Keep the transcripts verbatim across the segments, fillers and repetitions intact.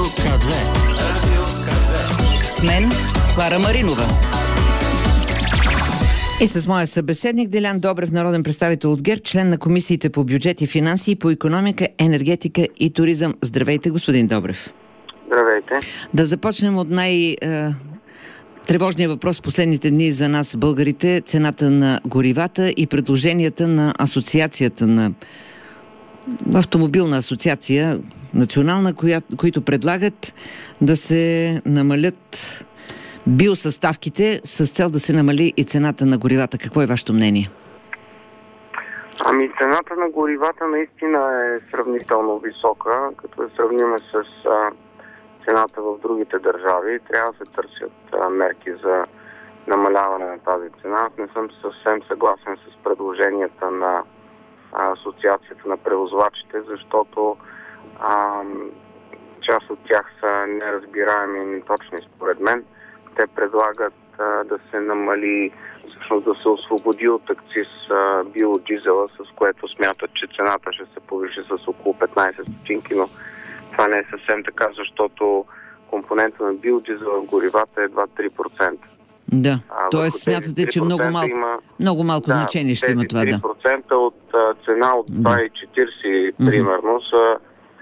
ка две. Радио ка две. С мен Клара Маринова. И с моя събеседник Делян Добрев, народен представител от ГЕРБ, член на комисиите по бюджет и финанси и по икономика, енергетика и туризъм. Здравейте, господин Добрев. Здравейте. Да започнем от най- тревожния въпрос в последните дни за нас, българите, цената на горивата и предложенията на асоциацията на автомобилна асоциация национална, коя, които предлагат да се намалят биосъставките с цел да се намали и цената на горивата. Какво е вашето мнение? Ами цената на горивата наистина е сравнително висока, като я сравниме с а, цената в другите държави. Трябва да се търсят а, мерки за намаляване на тази цена. Аз не съм съвсем съгласен с предложенията на а, Асоциацията на превозвачите, защото а, част от тях са неразбираеми и неточни според мен. Те предлагат а, да се намали, всъщност да се освободи от акциз а, биодизела, с което смятат, че цената ще се повиши с около петнайсет стотинки, но това не е съвсем така, защото компонента на биодизела в горивата е едва три процента. Да, т.е. смятате, че много малко, има, много малко да, значение ще има това, да. три процента от а, цена от два и четирийсет да. примерно са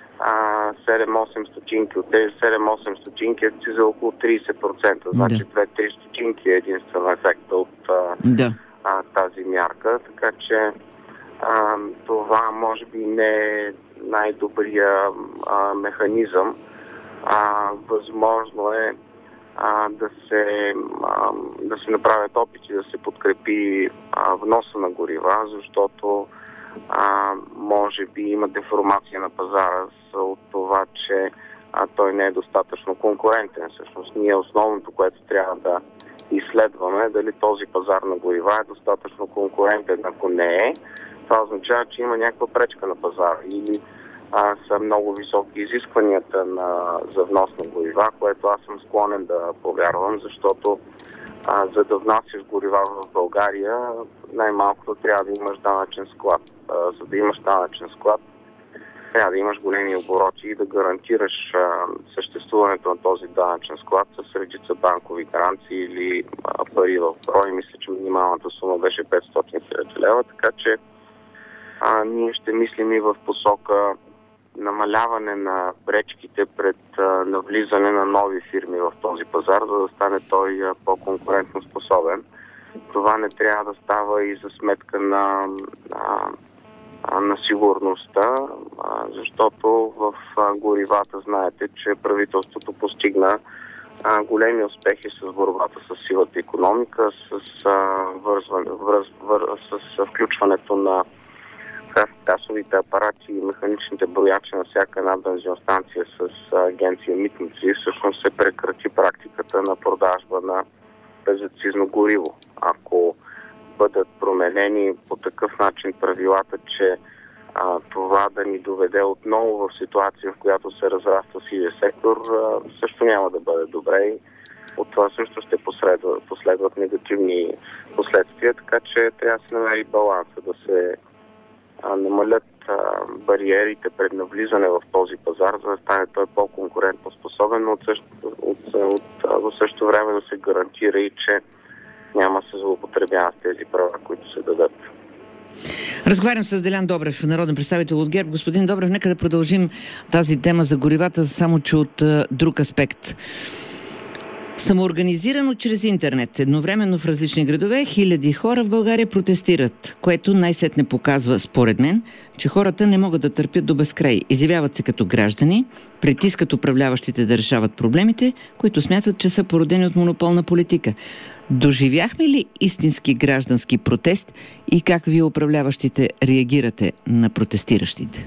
седем-осем стотинки. От тези седем-осем стотинки акциз е около трийсет процента. Значи да. две-три стотинки е единствено ефекта от а, да. а, тази мярка. Така че а, това може би не е най-добрия а, механизъм. А, възможно е а, да, се, а, да се направят опити да се подкрепи а, вноса на горива, защото а, може би има деформация на пазара от това, че а, той не е достатъчно конкурентен. Всъщност ние основното, което трябва да изследваме, е дали този пазар на горива е достатъчно конкурентен. Ако не е, това означава, че има някаква пречка на пазара или а, са много високи изискванията на, за внос на горива, което аз съм склонен да повярвам, защото а, за да внасяш горива в България, най-малкото трябва да имаш данъчен склад. А, за да имаш данъчен склад, трябва да имаш големи обороти и да гарантираш а, съществуването на този данъчен склад с редица банкови гаранции или а, пари в брой. Мисля, че минималната сума беше петстотин хиляди лева, така че а, ние ще мислим и в посока намаляване на пречките пред а, навлизане на нови фирми в този пазар, за да стане той а, по-конкурентно способен. Това не трябва да става и за сметка на, а, на сигурността, а, защото в а, горивата знаете, че правителството постигна а, големи успехи с борбата с сивата икономика, с, а, вързване, върз, вър, с включването на касовите апарати и механичните броячи на всяка една бензиностанция с агенция Митници. Всъщност се прекрати практиката на продажба на безакцизно гориво. Ако бъдат променени по такъв начин правилата, че а, това да ни доведе отново в ситуация, в която се разраства сивия сектор, а, също няма да бъде добре и от това също ще последват, последват негативни последствия, така че трябва да се намери баланса, да се а, намалят а, бариерите пред навлизане в този пазар, за да стане той по-конкурентно способен, но от също, от, от, от, в същото време да се гарантира и, че няма се злоупотребява с тези права, които се дадат. Разговарям с Делян Добрев, народен представител от ГЕРБ. Господин Добрев, нека да продължим тази тема за горивата, само че от а, друг аспект. Самоорганизирано чрез интернет, едновременно в различни градове, хиляди хора в България протестират, което най-сетне показва, според мен, че хората не могат да търпят до безкрай. Изявяват се като граждани, притискат управляващите да решават проблемите, които смятат, че са породени от монополна политика. Доживяхме ли истински граждански протест и как вие управляващите реагирате на протестиращите?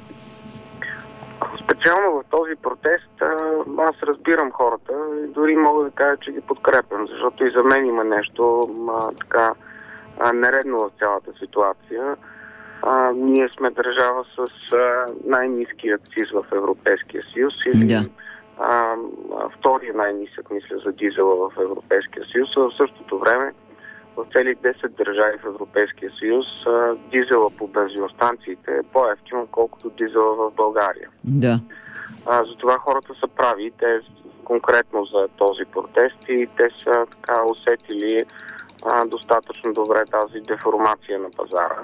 Специално в този протест аз разбирам хората и дори мога да кажа, че ги подкрепям, защото и за мен има нещо а, така а, нередно в цялата ситуация. А, ние сме държава с а, най-ниски акциз в Европейския съюз или да. а, втория най-нисък, мисля, за дизела в Европейския съюз. В същото време в цели десет държави в Европейския съюз а, дизела по бензиностанциите е по-евтин, отколкото дизела в България. Да. А, затова хората са прави. Те конкретно за този протест и те са така усетили а, достатъчно добре тази деформация на пазара.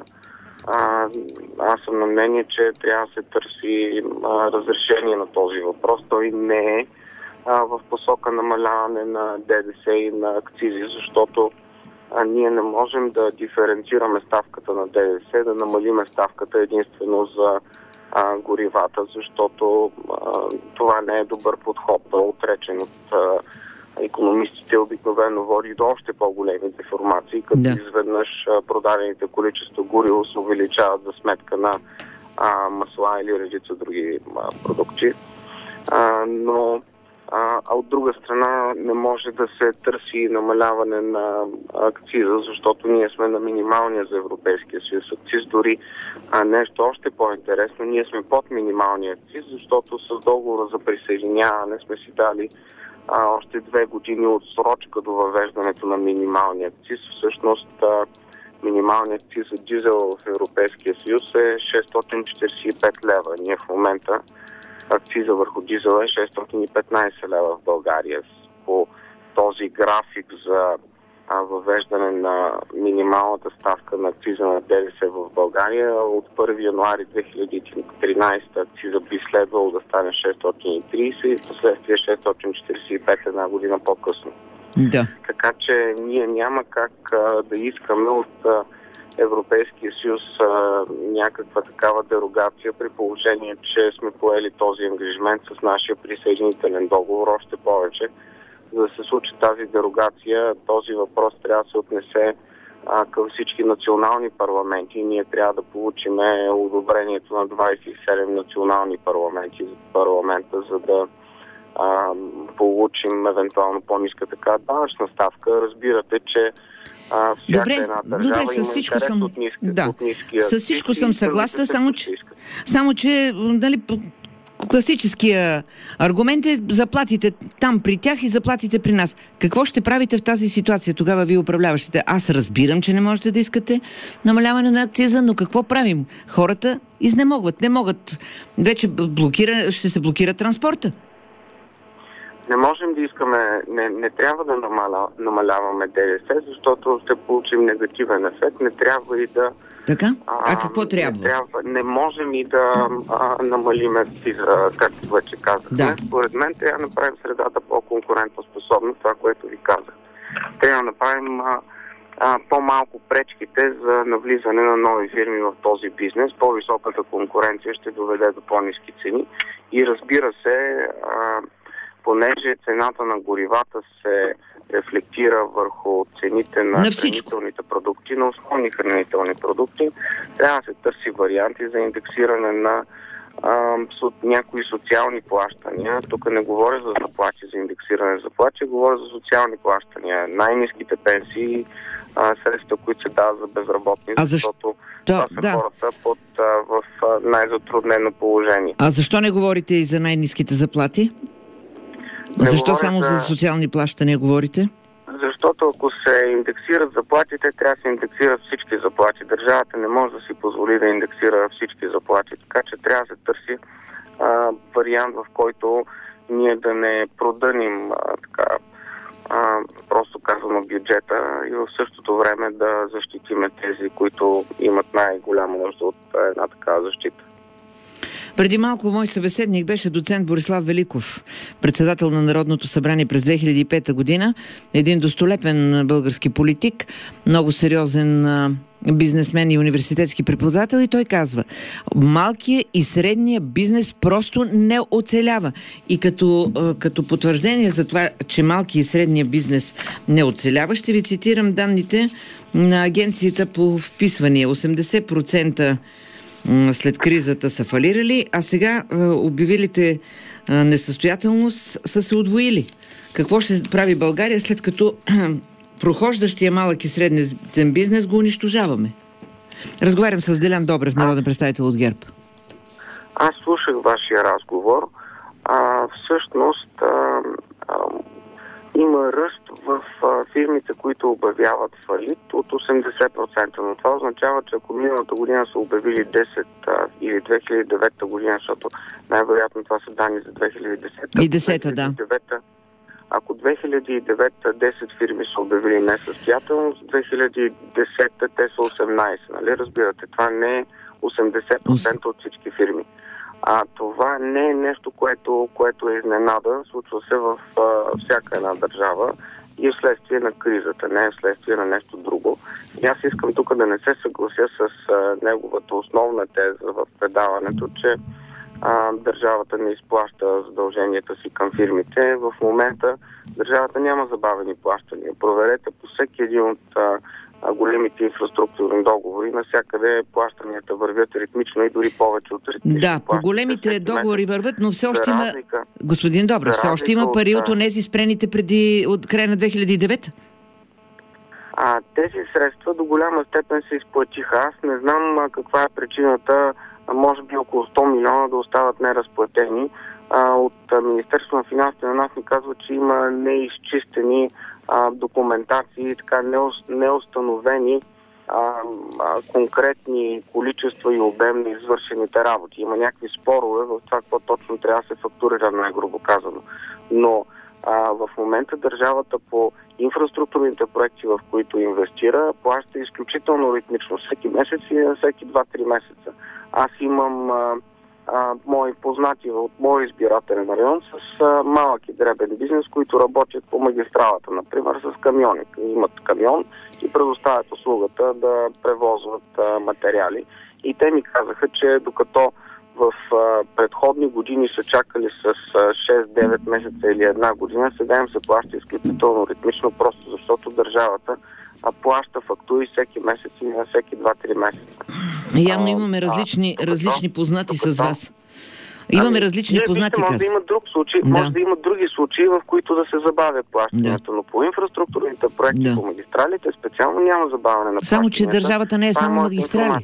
А, аз съм на мнение, че трябва да се търси а, разрешение на този въпрос. Той не е а, в посока намаляване на ДДС и на акцизи, защото а, ние не можем да диференцираме ставката на ДДС, да намалиме ставката единствено за а, горивата, защото а, това не е добър подход, да отречен от а, икономистите обикновено води до още по-големи деформации, като да. изведнъж а, продадените количества гориво се увеличават за сметка на а, масла или редица други а, продукти. А, но а, а от друга страна не може да се търси намаляване на акциза, защото ние сме на минималния за Европейския съюз акциз. Дори а, нещо още по-интересно, ние сме под минималния акциз, защото с договора за присъединяване сме си дали а, още две години от срочка до въвеждането на минималния акциз. Всъщност а, минималният акциз за дизел в Европейския съюз е шестстотин четиридесет и пет лева. Ние в момента акциза върху дизела е шестстотин и петнадесет лева в България. По този график за а, въвеждане на минималната ставка на акциза на ДДС в България, от първи януари две хиляди и тринадесета акциза би следвало да стане шестстотин и тридесет и последствие шестстотин четиридесет и пет една година по-късно. Да. Така че ние няма как а, да искаме от а, Европейския съюз а, някаква такава дерогация, при положение, че сме поели този ангажимент с нашия присъединителен договор. Още повече, за да се случи тази дерогация, този въпрос трябва да се отнесе а, към всички национални парламенти. Ние трябва да получим одобрението на двадесет и седем национални парламенти, парламента, за да а, получим евентуално по-ниска така данъчна ставка. Разбирате, че А, добре, една държава добре, с всичко съм, от ниски, да, от ниския, с всичко съм съгласна, само че, само че нали, класическия аргумент е заплатите там при тях и заплатите при нас. Какво ще правите в тази ситуация тогава вие управляващите? Аз разбирам, че не можете да искате намаляване на акциза, но какво правим? Хората изнемогват, не могат. Вече блокира, ще се блокира транспорта. Не можем да искаме, не, не трябва да намаля, намаляваме ДДС, защото ще получим негативен ефект. Не трябва и да... Така? А, а какво трябва? Не, трябва, не можем и да а, намалим акциза, както вече казахме. Да. Според мен трябва да направим средата по-конкурентоспособна, това, което ви казах. Трябва да направим а, а, по-малко пречките за навлизане на нови фирми в този бизнес. По-високата конкуренция ще доведе до по-ниски цени. И разбира се... А, понеже цената на горивата се рефлектира върху цените на, на хранителните продукти, на основни хранителни продукти, трябва да се търси варианти за индексиране на а, со, някои социални плащания. Тук не говоря за заплати, за индексиране на заплати, говоря за социални плащания. Най-ниските пенсии, а, средства, които се дават за безработни, а защо? Защото това са да. хората под, а, в а, най-затруднено положение. А защо не говорите и за най-ниските заплати? Не Защо само за... за социални плащания говорите? Защото ако се индексират заплатите, трябва да се индексират всички заплати. Държавата не може да си позволи да индексира всички заплати. Така че трябва да се търси а, вариант, в който ние да не продъним а, така, а, просто казано бюджета и в същото време да защитиме тези, които имат най-голяма нужда от една такава защита. Преди малко мой събеседник беше доцент Борислав Великов, председател на Народното събрание през две хиляди и пета година, един достолепен български политик, много сериозен бизнесмен и университетски преподавател, и той казва: малкият и средния бизнес просто не оцелява. И като, като потвърждение за това, че малкият и средния бизнес не оцелява, ще ви цитирам данните на агенцията по вписвания. осемдесет процента след кризата са фалирали, а сега е, обявилите е, несъстоятелност са се удвоили. Какво ще прави България, след като прохождащия малък и среден бизнес го унищожаваме? Разговарям с Делян Добрев, народен представител от ГЕРБ. Аз слушах вашия разговор. А, всъщност а, а, има ръст в а, фирмите, които обявяват фалит от осемдесет процента. Но това означава, че ако миналата година са обявили десет а, или две хиляди и девета година, защото най-вероятно това са данни за две хиляди и десета. И десета, да. Ако две хиляди и девета десет фирми са обявили несъстоятелност, две хиляди и десета те са осемнайсет. Нали? Разбирате, това не е осемдесет процента от всички фирми. А това не е нещо, което, което е изненада. Случва се в а, всяка една държава и е вследствие на кризата, не е вследствие на нещо друго. И аз искам тук да не се съглася с а, неговата основна теза в предаването, че а, държавата не изплаща задълженията си към фирмите. В момента държавата няма забавени плащания. Проверете по всеки един от а, големите инфраструктурни договори. Навсякъде плащанията вървят ритмично и дори повече от ритмично. Да, по големите договори върват, но все още има... Разлика, Господин Добрев, все още има пари от онези спрените преди от края на две хиляди и девета? А, тези средства до голяма степен се изплатиха. Аз не знам а, каква е причината, а, може би около сто милиона да остават неразплатени. А, от а, Министерството на финансите на нас ни казва, че има неизчистени а, документации, така неустановени а, а, конкретни количества и обем на извършените работи. Има някакви спорове в това, какво точно трябва да се фактурира, най-грубо казано. Но а, в момента държавата по инфраструктурните проекти, в които инвестира, плаща изключително ритмично всеки месец и всеки два-три месеца. Аз имам а, а, мои познати от моя избирателен район с а, малък и дребен бизнес, които работят по магистралата, например с камиони. Имат камион и предоставят услугата да превозват а, материали. И те ми казаха, че докато в а, предходни години са чакали с а, шест-девет месеца или една година, сега им се плаща изключително ритмично, просто защото държавата а, плаща фактури всеки месец и на всеки два-три месеца. Явно имаме различни, а, различни познати докато, с вас. Имаме ами, различни познати. Може да има друг случай, да. може да има други случаи, в които да се забавя плащането, да. но по инфраструктурните проекти, да. по магистралите специално няма забавяне на плащането. Само, че държавата не е само магистрали.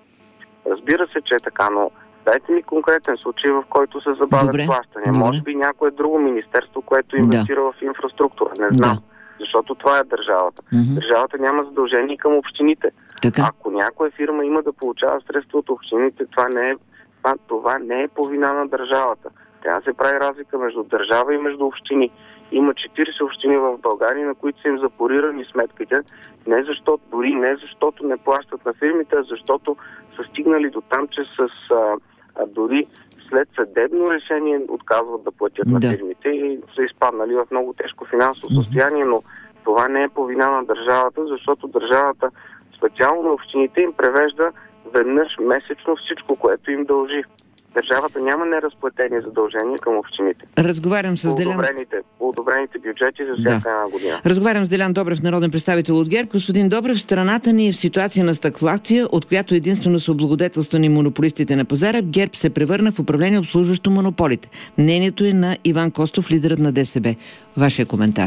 Разбира се, че е така, но дайте ми конкретен случай, в който се забавят Добре. плащания. Добре. Може би някое друго министерство, което инвестира да. в инфраструктура. Не знам. Да. Защото това е държавата. Mm-hmm. Държавата няма задължение към общините. Така. Ако някоя фирма има да получава средства от общините, това не е, това, това не е по вина на държавата. Трябва да се прави разлика между държава и между общини. Има четирийсет общини в България, на които са им запорирани сметките, не защото, дори не защото не плащат на фирмите, а защото са стигнали до там, че с а, а, дори след съдебно решение отказват да платят да. на фирмите и са изпаднали в много тежко финансово състояние, но това не е по вина на държавата, защото държавата, специално на общините, им превежда веднъж месечно всичко, което им дължи. Държавата няма неразплатени задължения към общините. Разговарям с Делян... Одобрените, одобрените бюджети за всяка една година. Разговарям с Делян Добрев, народен представител от ГЕРБ. Господин Добрев, страната ни е в ситуация на стагфлация, от която единствено са облагодетелствани монополистите на пазара. ГЕРБ се превърна в управление, обслужващо монополите. Мнението е на Иван Костов, лидерът на ДСБ. Вашия коментар.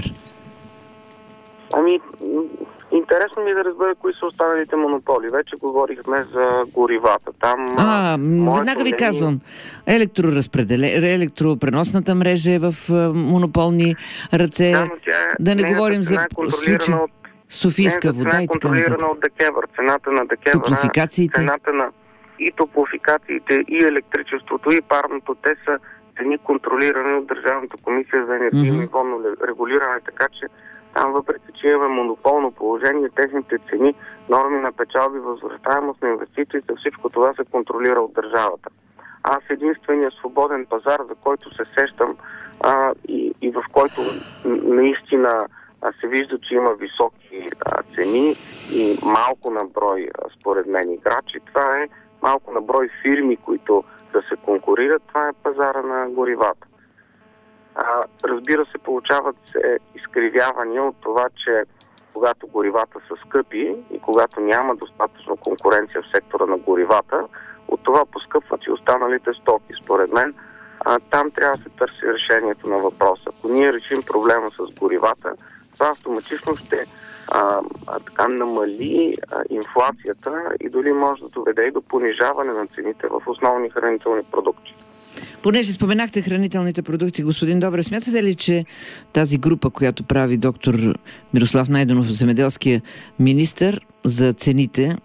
Ами... Интересно ми е да разбера кои са останалите монополи. Вече говорихме за горивата. Там, а, веднага ви казвам. Електроразпределе... Електропреносната мрежа е в монополни ръце. Да, тя, да не говорим за случай от... Софийска вода и така нататък. Контролирана от ДКЕВР. Цената на ДКЕВР, топлофикациите. Цената на и топлофикациите, и електричеството, и парното, те са цени контролирани от Държавната комисия за енергийно и водно регулиране, така че там, въпреки че имаме монополно положение, техните цени, норми на печалби, възвръщаемост на инвестициите, всичко това се контролира от държавата. Аз единственият свободен пазар, за който се сещам а, и, и в който наистина а, се вижда, че има високи а, цени и малко на брой, а, според мен, играчи, това е малко на брой фирми, които да се конкурират, това е пазара на горивата. А, разбира се, получават се изкривявания от това, че когато горивата са скъпи и когато няма достатъчно конкуренция в сектора на горивата, от това поскъпват и останалите стоки. Според мен, а, там трябва да се търси решението на въпроса. Ако ние решим проблема с горивата, това автоматично ще а, а, така намали а, инфлацията и дори може да доведе и до понижаване на цените в основни хранителни продукти. Понеже споменахте хранителните продукти, господин Добрев, смятате ли, че тази група, която прави доктор Мирослав Найденов, земеделския министър, за цените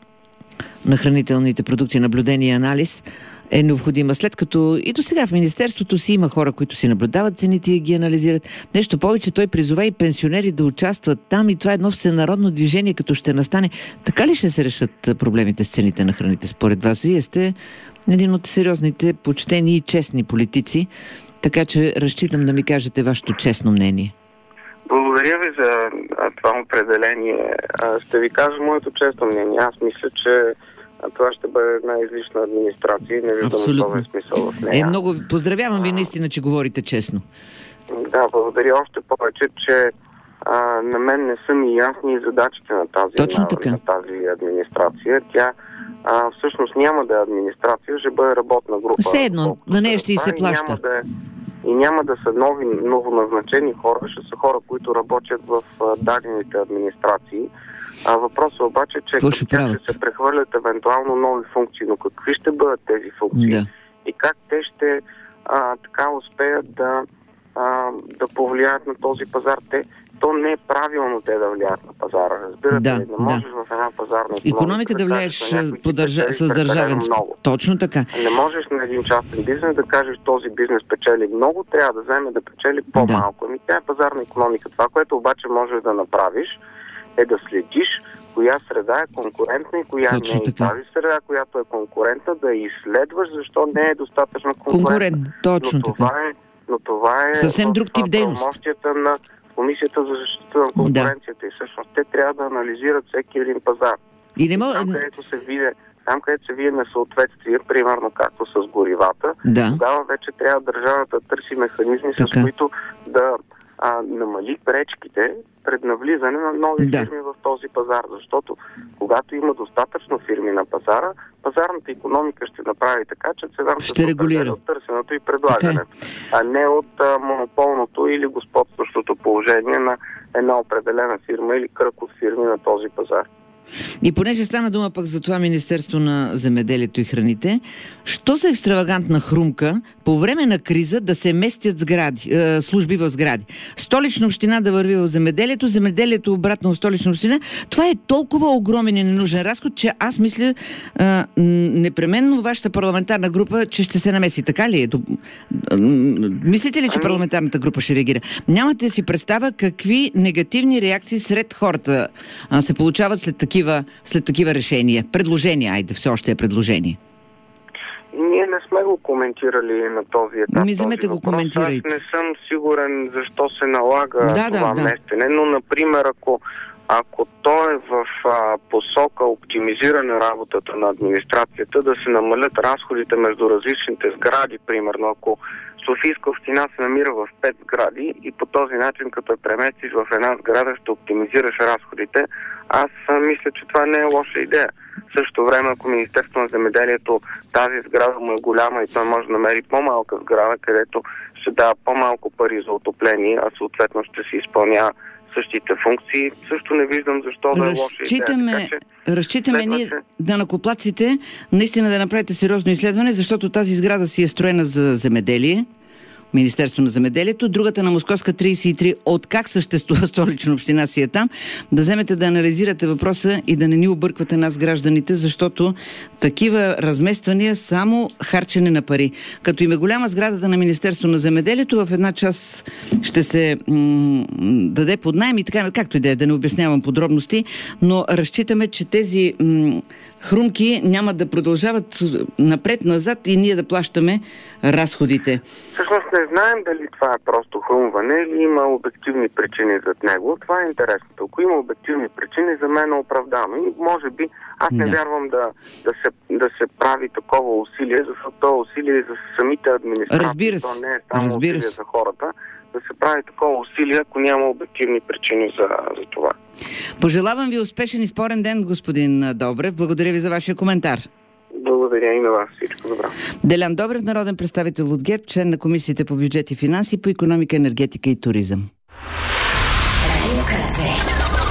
на хранителните продукти, наблюдение и анализ, е необходима, след като и до сега в Министерството си има хора, които си наблюдават цените и ги анализират. Нещо повече, той призова и пенсионери да участват там и това е едно всенародно движение, като ще настане. Така ли ще се решат проблемите с цените на храните според вас? Вие сте един от сериозните, почтени и честни политици, така че разчитам да ми кажете вашето честно мнение. Благодаря ви за това определение. Ще ви кажа моето честно мнение. Аз мисля, че това ще бъде една излишна администрация и не виждам особен смисъл в нея. Е, много поздравявам ви наистина, че говорите честно. Да, благодаря още повече, че а, на мен не са ми ясни задачите на тази, Точно на, така. на тази администрация. Тя а, всъщност няма да е администрация, ще бъде работна група. Все едно, на нея ще и се плаща. И няма да, и няма да са нови, новоназначени хора, ще са хора, които работят в а, дадените администрации. А въпросът е обаче, че към тях ще се прехвърлят евентуално нови функции, но какви ще бъдат тези функции да. И как те ще а, така успеят да, а, да повлияят на този пазар. Те, то не е правилно те да влияят на пазара. Разбирате да, ли? Не можеш да. в една пазарна икономика да влияеш подържа... с държавен много. Точно така. Не можеш на един частен бизнес да кажеш този бизнес печели много, трябва да вземе да печели по-малко. Да. Ами тя е пазарна икономика. Това, което обаче можеш да направиш, е да следиш коя среда е конкурентна и коя Точно не е. така. Тази среда, която е конкурентна, да изследваш защо не е достатъчно конкурентна. Конкурентна, точно но така. Това е, но това е съвсем друг тип дейност. правомощията на Комисията за защита на конкуренцията. Да. И всъщност те трябва да анализират всеки един пазар. И не мога... Там, където се виде, там, където се види несъответствие, примерно както с горивата, да. Тогава вече трябва държавата да търси механизми, така. С които да а, намали пречките пред навлизане на нови да. фирми в този пазар. Защото когато има достатъчно фирми на пазара, пазарната икономика ще направи така, че цената ще регулира от търсенето и предлагането, а не от а, монополното или господстващото положение на една определена фирма или кръг от фирми на този пазар. И понеже стана дума пък за това Министерство на земеделието и храните, що за екстравагантна хрумка по време на криза да се местят сгради, е, служби в сгради? Столична община да върви в земеделието, земеделието обратно в Столична община. Това е толкова огромен и ненужен разход, че аз мисля е, непременно вашата парламентарна група, че ще се намеси. Така ли е? Мислите ли, че парламентарната група ще реагира? Нямате си представа какви негативни реакции сред хората а, се получават след такива, след такива решения. Предложения, айде, все още е предложение. Ние не сме го коментирали на този етап. Ми вземете го, коментирайте. Аз не съм сигурен защо се налага да, това да, местене, но, например, ако, ако то е в а, посока оптимизиране работата на администрацията, да се намалят разходите между различните сгради, примерно, ако Софийска община се намира в пет сгради и по този начин, като я преместиш в една сграда, ще оптимизираш разходите, аз а, мисля, че това не е лоша идея. В същото време, ако Министерството на земеделието тази сграда му е голяма и той може да намери по-малка сграда, където ще дава по-малко пари за отопление, а съответно ще се изпълнява същите функции, също не виждам защо да е лоша идея. Така, че разчитаме ние, данъкоплатците, наистина да направите сериозно изследване, защото тази сграда си е строена за земеделие, Министерство на земеделието, другата на Московска тридесет и три, от как съществува Столична община си е там, да вземете да анализирате въпроса и да не ни обърквате нас гражданите, защото такива размествания само харчене на пари. Като им е голяма сградата на Министерство на земеделието, в една част ще се м- даде под наем и така, както и да е, да не обяснявам подробности, но разчитаме, че тези м- хрумки няма да продължават напред-назад и ние да плащаме разходите. Всъщност не знаем дали това е просто хрумване или има обективни причини зад него. Това е интересното. Ако има обективни причини, за мен е оправдано. И може би аз не да. вярвам да, да, се, да се прави такова усилие, защото това усилие е за самите администрации. Разбира се. То не е само Разбира усилие се. за хората. Да се прави такова усилие, ако няма обективни причини за, за това. Пожелавам ви успешен и спорен ден, господин Добрев. Благодаря ви за вашия коментар. Благодаря и на вас. Всичко добро. Делян Добрев, народен представител от ГЕРБ, член на Комисията по бюджет и финанси, по икономика, енергетика и туризъм.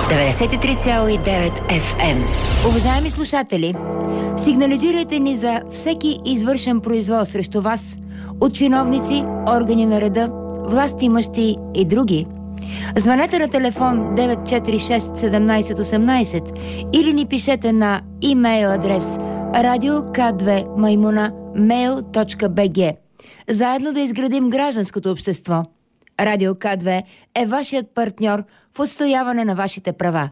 деветдесет и три цяло и девет Еф Ем. Уважаеми слушатели, сигнализирайте ни за всеки извършен произвол срещу вас от чиновници, органи на реда, властимащи и други. Звънете на телефон девет четири шест седемнайсет осемнайсет или ни пишете на имейл адрес радио ка две маймуна мейл точка би джи. Заедно да изградим гражданското общество. Радио Ка две е вашият партньор в отстояване на вашите права.